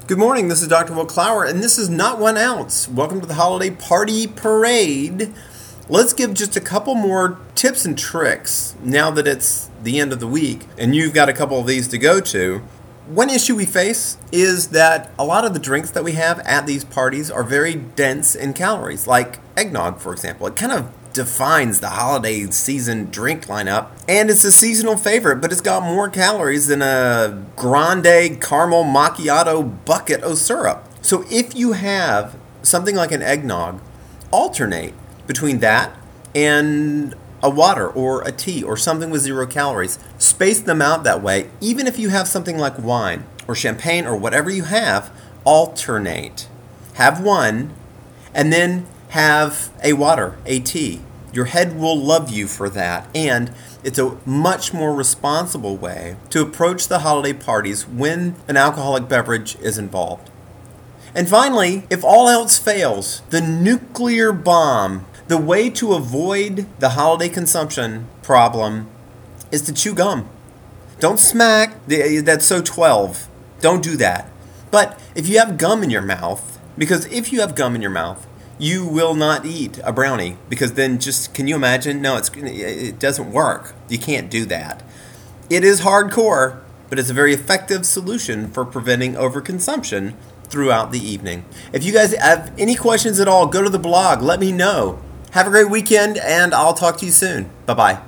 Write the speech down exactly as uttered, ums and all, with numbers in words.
Good morning, this is Doctor Will Clower, and this is Not One Ounce. Welcome to the Holiday Party Parade. Let's give just a couple more tips and tricks now that it's the end of the week, and you've got a couple of these to go to. One issue we face is that a lot of the drinks that we have at these parties are very dense in calories, like eggnog, for example. It kind of defines the holiday season drink lineup, and it's a seasonal favorite, but it's got more calories than a grande caramel macchiato bucket of syrup. So if you have something like an eggnog, alternate between that and a water or a tea or something with zero calories. Space them out that way. Even if you have something like wine or champagne or whatever you have, alternate. Have one and then have a water, a tea. Your head will love you for that, and it's a much more responsible way to approach the holiday parties when an alcoholic beverage is involved. And finally, if all else fails, the nuclear bomb, the way to avoid the holiday consumption problem is to chew gum. Don't smack, that's so twelve. Don't do that. But if you have gum in your mouth, because if you have gum in your mouth, you will not eat a brownie, because then just, can you imagine? No, it's it doesn't work. You can't do that. It is hardcore, but it's a very effective solution for preventing overconsumption throughout the evening. If you guys have any questions at all, go to the blog. Let me know. Have a great weekend, and I'll talk to you soon. Bye-bye.